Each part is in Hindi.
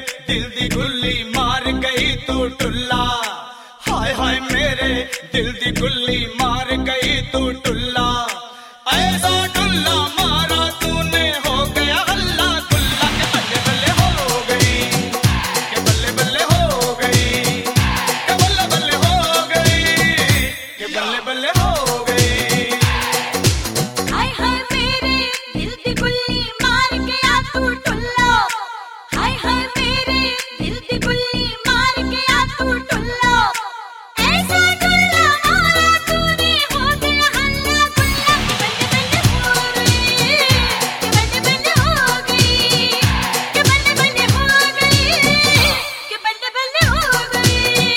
दिल दी गुल्ली मार गई तू टुल्ला। हाय हाय मेरे दिल दी गुल्ली मार गई तू टुल्ला। ऐसा टुल्ला मारा तूने हो गया हल्ला गुल्ला। के बल्ले बल्ले हो गई, के बल्ले बल्ले हो गई, के बल्ले बल्ले हो गई, के बल्ले बल्ले हो गई। हाय हाय मेरे दिल दी गुल्ली मार गया तू टुल्ला। हाय हाय मेरे दिल दी गुल्ली मार गया तू टुल्ला। ऐसा टुल्ला मारा तूने हो गया हल्ला गुल्ला। के बल्ले बल्ले हो गई, के बल्ले बल्ले हो गई, के बल्ले बल्ले हो गई,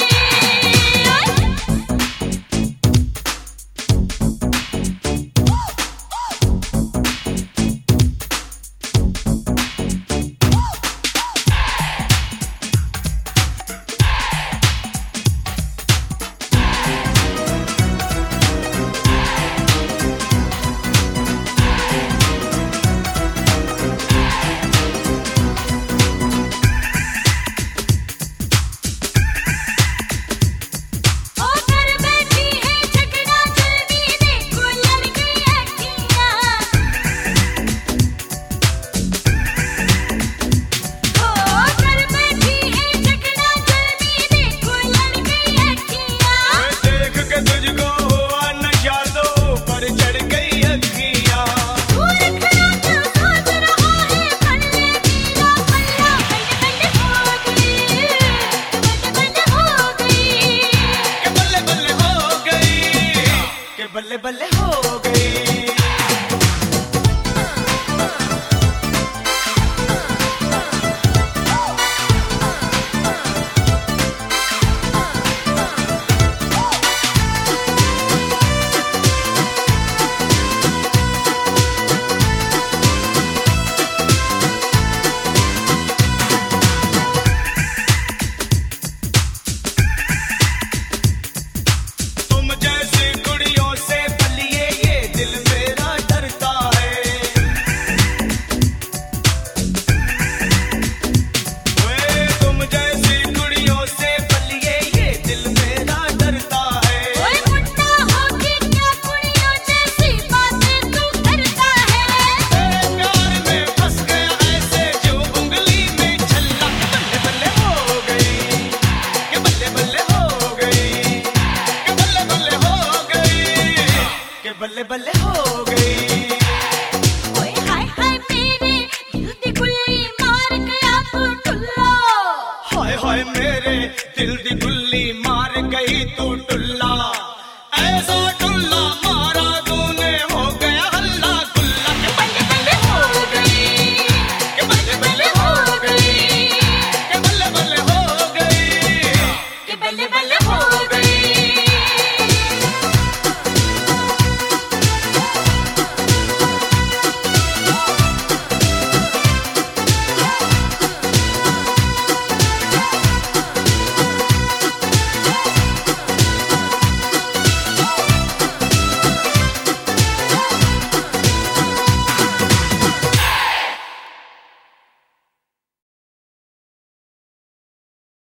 बल्ले बल्ले हो गई। तुम जैसी कुड़ियों से पलिए ये दिल मेरा डरता है। वे तुम जैसी कुड़ियों से पलिए ये दिल मेरा डरता है। ओए मुन्ना होके क्या कुड़ियों जैसी बातें तू करता है। तेरे प्यार में फंस गया ऐसे जो उंगली में छल्ला। के बल्ले बल्ले हो गई, के बल्ले बल्ले हो गई, के बल्ले बल्ले हो गई, के बल्ले बल्ले हो गई। ओए हाय हाय मेरे दिल दी गुल्ली मार गया तू टुल्ला। हाय हाय मेरे दिल दी गुल्ली मार गई तू टुल्ला। ऐसा टुल्ला मारा तूने हो गया हल्ला गुल्ला। के बल्ले बल्ले हो गई, के बल्ले बल्ले हो गई, के बल्ले बल्ले हो गई, के बल्ले बल्ले